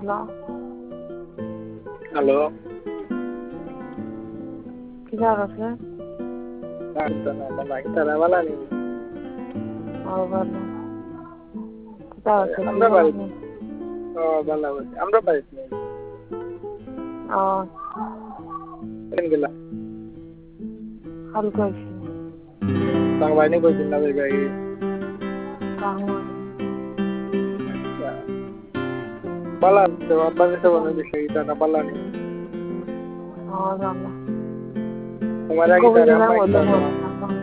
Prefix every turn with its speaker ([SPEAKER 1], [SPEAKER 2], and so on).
[SPEAKER 1] Halo.
[SPEAKER 2] Kita harusnya.
[SPEAKER 1] Nama kita mana nih?
[SPEAKER 2] Oh, baru. Kita harusnya.
[SPEAKER 1] আমরা পাইছি। ভালো আছি। আমরা পাইছি। কেন গেলা?
[SPEAKER 2] Halu kaisi.
[SPEAKER 1] Tang বাইনে কইছিন না ভাই।
[SPEAKER 2] Kamu.
[SPEAKER 1] Balan, apa sih sebenarnya bisa kita napalan?
[SPEAKER 2] Oh, sama.
[SPEAKER 1] Kemarin kita ramai kita.